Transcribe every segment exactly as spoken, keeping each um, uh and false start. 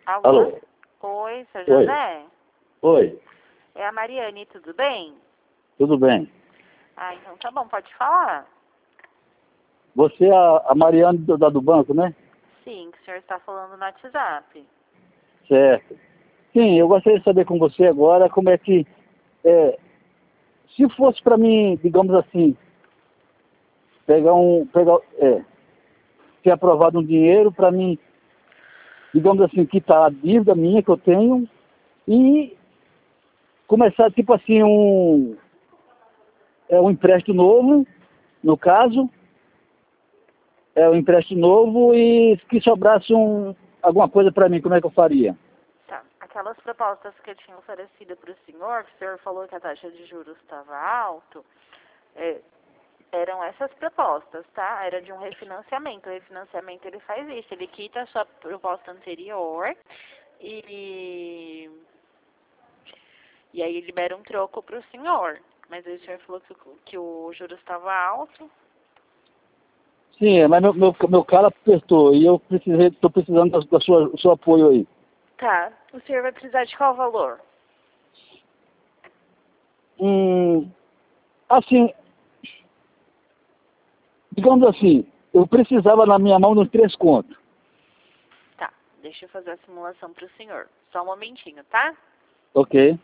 Alô? Alô? Oi, seu Oi. José? Oi, É a Mariane, tudo bem? tudo bem? Ah, então tá bom, pode falar. Você é a, a Mariane do, da do banco, né? Sim, que o senhor está falando no WhatsApp. Certo. Sim, eu gostaria de saber com você agora como é que, é, se fosse para mim, digamos assim, pegar um, pegar, é, ter aprovado um dinheiro para mim, digamos assim, quitar a dívida minha que eu tenho e começar, tipo assim, um, é, um empréstimo novo, no caso, é um empréstimo novo e que sobrasse um, alguma coisa para mim, como é que eu faria? Tá. Aquelas propostas que eu tinha oferecido para o senhor, que o senhor falou que a taxa de juros estava alto, é, eram essas propostas, tá? Era de um refinanciamento. O refinanciamento ele faz isso, ele quita a sua proposta anterior e, e aí libera um troco para o senhor. Mas aí o senhor falou que, o- que o juros estava alto. Sim, é, mas meu, meu, meu cara apertou e eu precisei, estou precisando da, da sua, do seu apoio aí. Tá. O senhor vai precisar de qual valor? Hum, assim, digamos assim, eu precisava na minha mão nos três contos. Tá. Deixa eu fazer a simulação para o senhor. Só um momentinho, tá? Ok?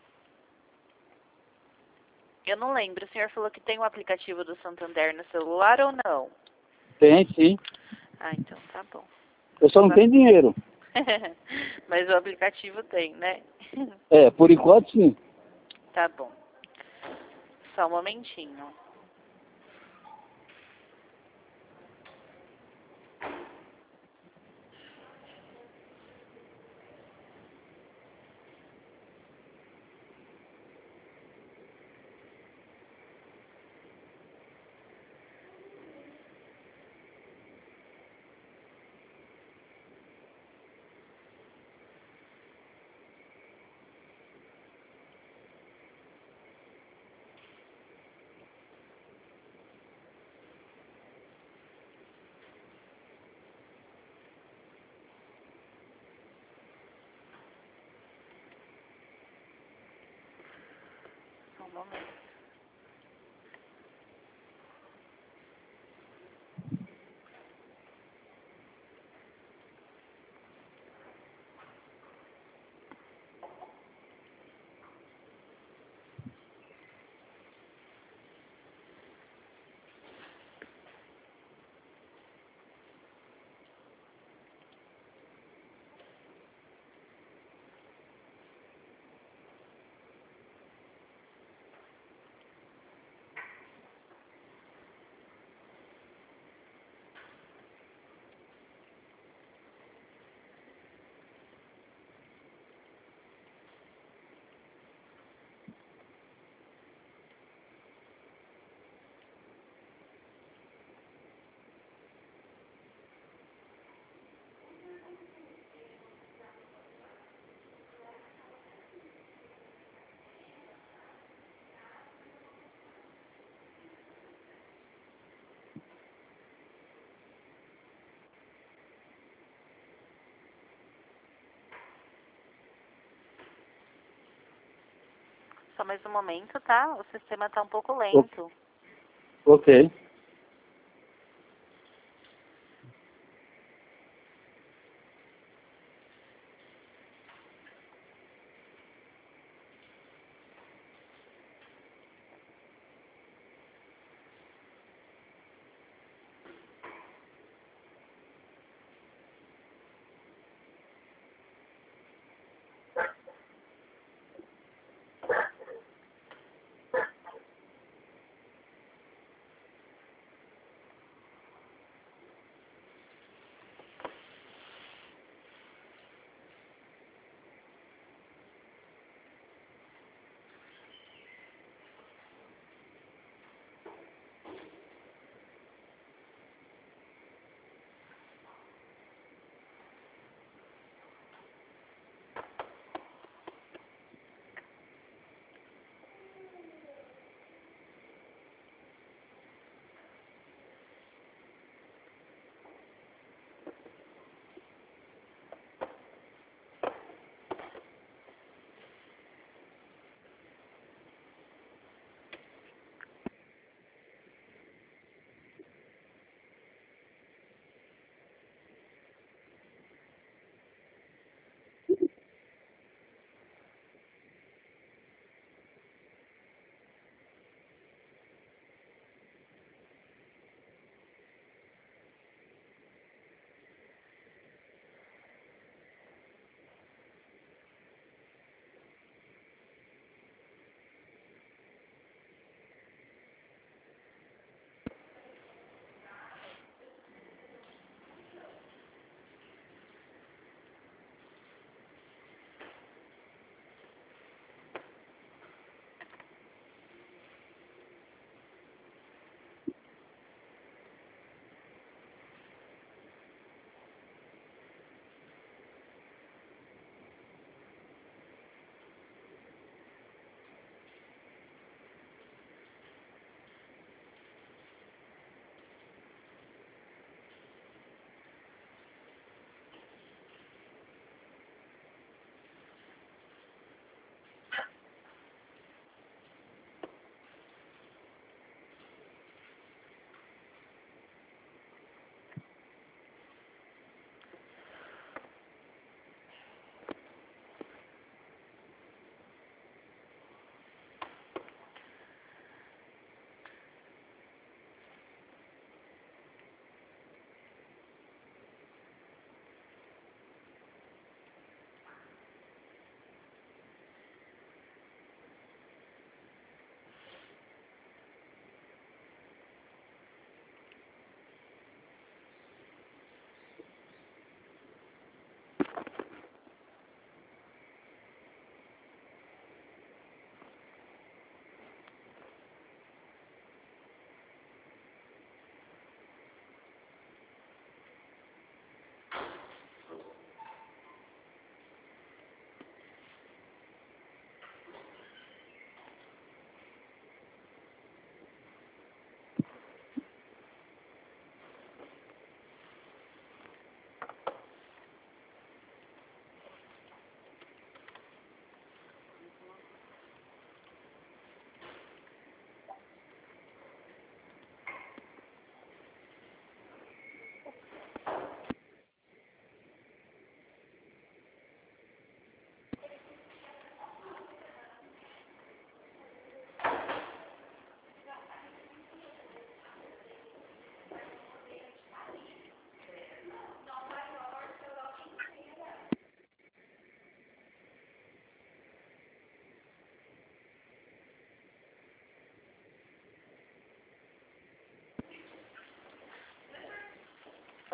Eu não lembro. O senhor falou que tem o aplicativo do Santander no celular ou não? Tem, sim. Ah, então tá bom. Eu só não Mas, tenho dinheiro. mas o aplicativo tem, né? É, por enquanto sim. Tá bom. Só um momentinho. Só um momento. Só mais um momento, tá? O sistema tá um pouco O- lento. Ok.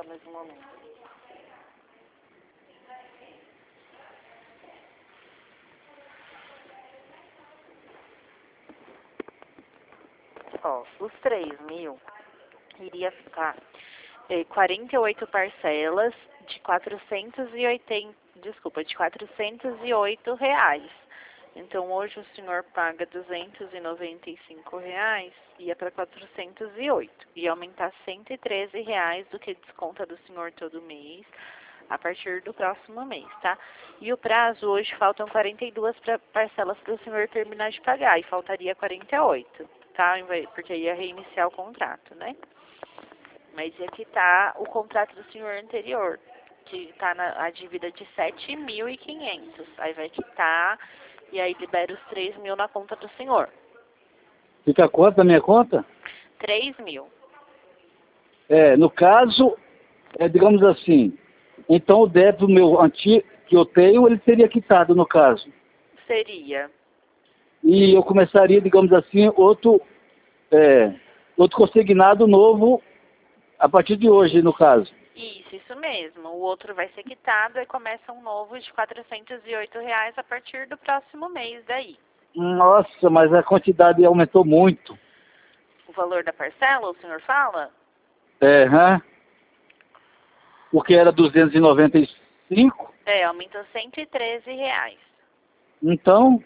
mesmo momento. Ó, os três mil iria ficar eh, quarenta e oito parcelas de quatrocentos e oitenta, desculpa, de quatrocentos e oito reais. Então, hoje o senhor paga duzentos e noventa e cinco reais, ia para quatrocentos e oito. Ia aumentar cento e treze reais do que desconta do senhor todo mês, a partir do próximo mês, tá? E o prazo, hoje faltam quarenta e duas pra, parcelas para o senhor terminar de pagar, e faltaria quarenta e oito, tá? Porque ia reiniciar o contrato, né? Mas ia quitar o contrato do senhor anterior, que está na a dívida de sete mil e quinhentos. Aí vai quitar... E aí libera os três mil na conta do senhor. Fica quanto na minha conta? três mil. É, no caso, é, digamos assim, então o débito meu antigo que eu tenho, ele seria quitado no caso. Seria. E eu começaria, digamos assim, outro, é, outro consignado novo a partir de hoje, no caso. Isso, isso mesmo. O outro vai ser quitado e começa um novo de quatrocentos e oito reais a partir do próximo mês daí. Nossa, mas a quantidade aumentou muito. O valor da parcela, o senhor fala? É, hã? Porque era duzentos e noventa e cinco. É, aumentou cento e treze reais. Então...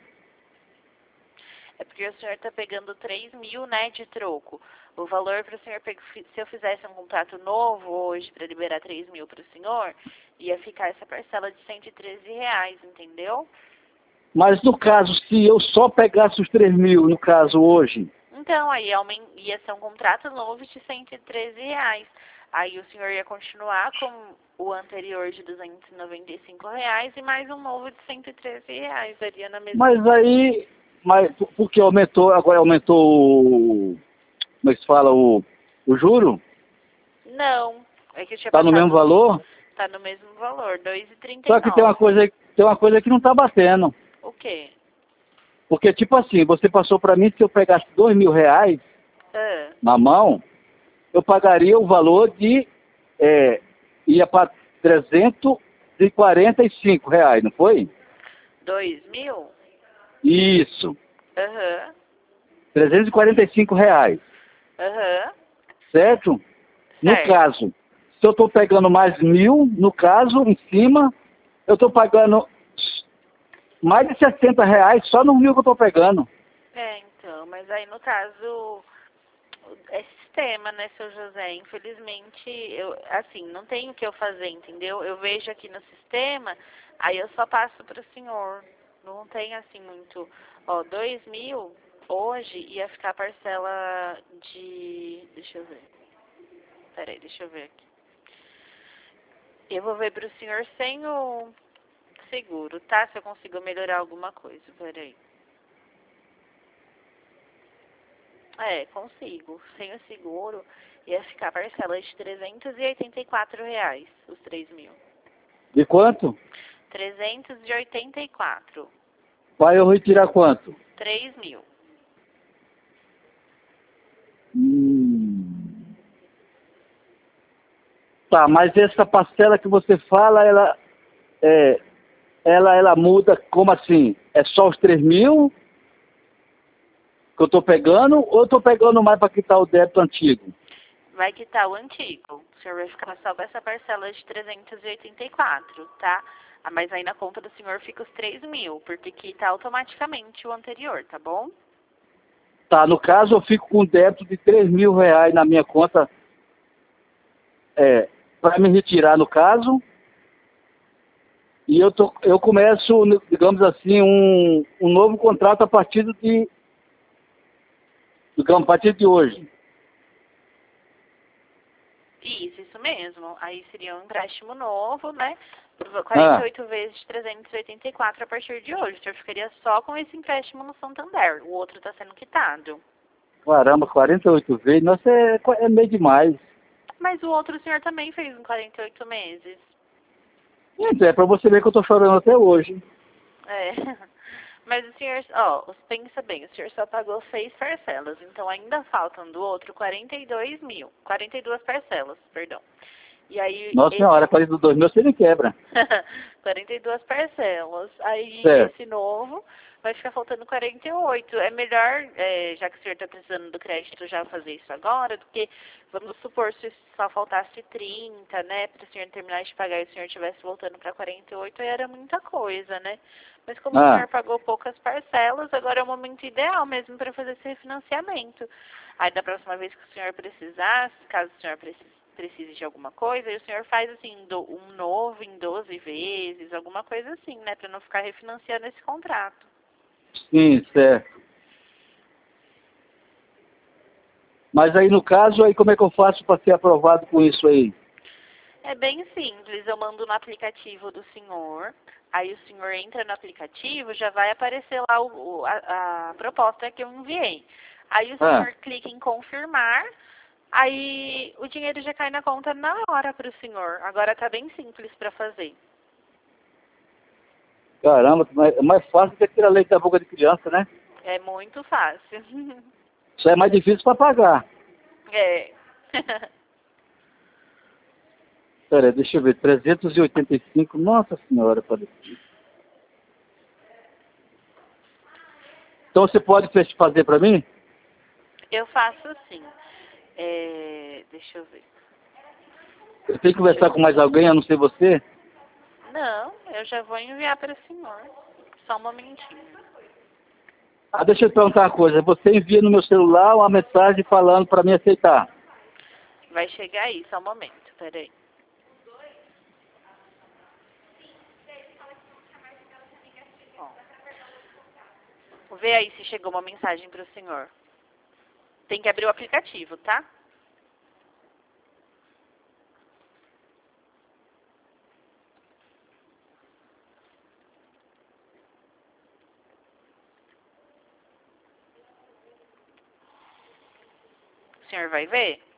É porque o senhor está pegando três mil, né, de troco. O valor para o senhor, se eu fizesse um contrato novo hoje para liberar três mil para o senhor, ia ficar essa parcela de cento e treze reais, entendeu? Mas no caso, se eu só pegasse os três mil, no caso, hoje... Então, aí ia ser um contrato novo de cento e treze reais. Aí o senhor ia continuar com o anterior de duzentos e noventa e cinco reais e mais um novo de cento e treze reais. Daria na mesma... Mas aí... Mas porque aumentou, agora aumentou o... Como é que se fala? O, o juro? Não. É que eu tinha Está no mesmo valor? Está no mesmo valor, dois reais e trinta e nove. Só que tem uma coisa, tem uma coisa que não está batendo. O quê? Porque, tipo assim, você passou para mim que se eu pegasse dois mil reais Ah. na mão, eu pagaria o valor de... É, ia para trezentos e quarenta e cinco reais, não foi? Dois mil? Isso. Aham. Uhum. trezentos e quarenta e cinco reais. Aham. Uhum. Certo? No Certo. caso, se eu estou pegando mais mil, no caso, em cima, eu estou pagando mais de sessenta reais só no mil que eu estou pegando. É, então, mas aí no caso, é sistema, né, seu José? Infelizmente, eu, assim, não tem o que eu fazer, entendeu? Eu vejo aqui no sistema, aí eu só passo para o senhor. Não tem, assim, muito... Ó, dois mil, hoje, ia ficar a parcela de... Deixa eu ver. Peraí, deixa eu ver aqui. Eu vou ver para o senhor sem o seguro, tá? Se eu consigo melhorar alguma coisa, peraí. É, consigo. Sem o seguro, ia ficar a parcela de trezentos e oitenta e quatro reais, os três mil. De quanto? trezentos e oitenta e quatro. Vai eu retirar quanto? três mil. Hum. Tá, mas essa parcela que você fala, ela, é, ela, ela muda como assim? É só os três mil que eu estou pegando ou eu estou pegando mais para quitar o débito antigo? Vai quitar o antigo. O senhor vai ficar só com essa parcela de trezentos e oitenta e quatro, tá? Ah, mas aí na conta do senhor fica os três mil, porque quita automaticamente o anterior, tá bom? Tá, no caso eu fico com um débito de três mil reais na minha conta, é, para me retirar no caso, e eu, tô, eu começo, digamos assim, um, um novo contrato a partir de, digamos, a partir de hoje. Isso, isso mesmo. Aí seria um empréstimo novo, né? quarenta e oito ah. vezes de trezentos e oitenta e quatro a partir de hoje. O senhor ficaria só com esse empréstimo no Santander. O outro está sendo quitado. Caramba, quarenta e oito vezes? Nossa, é, é meio demais. Mas o outro o senhor também fez em quarenta e oito meses. Então, é para você ver que eu estou chorando até hoje. É. Mas o senhor, ó, pensa bem, o senhor só pagou seis parcelas, então ainda faltam do outro quarenta e dois mil, quarenta e duas parcelas, perdão. E aí, Nossa senhora, quarenta e dois mil você me quebra. quarenta e duas parcelas. Aí Certo. esse novo vai ficar faltando quarenta e oito. É melhor, é, já que o senhor está precisando do crédito, já fazer isso agora, do que, vamos supor, se só faltasse trinta, né, para o senhor terminar de pagar e o senhor estivesse voltando para quarenta e oito, aí era muita coisa, né? Mas como o Ah, senhor pagou poucas parcelas, agora é o momento ideal mesmo para fazer esse refinanciamento. Aí da próxima vez que o senhor precisar, caso o senhor precise, precise de alguma coisa, aí o senhor faz assim, do, um novo em doze vezes, alguma coisa assim, né? Para não ficar refinanciando esse contrato. sim, certo. Mas aí no caso, aí como é que eu faço para ser aprovado com isso aí? É bem simples, eu mando no aplicativo do senhor, aí o senhor entra no aplicativo, já vai aparecer lá o, o- a, a proposta que eu enviei. Aí o Ah, senhor clica em confirmar, aí o dinheiro já cai na conta na hora para o senhor. Agora tá bem simples para fazer. caramba, mas é mais fácil do que tirar leite da boca de criança, né? É muito fácil. Isso é mais difícil para pagar. É. Pera, aí, deixa eu ver, trezentos e oitenta e cinco, nossa senhora, parece. Então você pode fech- fazer para mim? Eu faço assim. É, deixa eu ver. Eu tenho que Deixa conversar eu... com mais alguém, a não ser você? Não, eu já vou enviar para o senhor. Só um momentinho. Ah, deixa eu te perguntar uma coisa, você envia no meu celular uma mensagem falando para mim aceitar. Vai chegar aí, só um momento, peraí. Ó, vê aí se chegou uma mensagem para o senhor. Tem que abrir o aplicativo, tá? O senhor vai ver?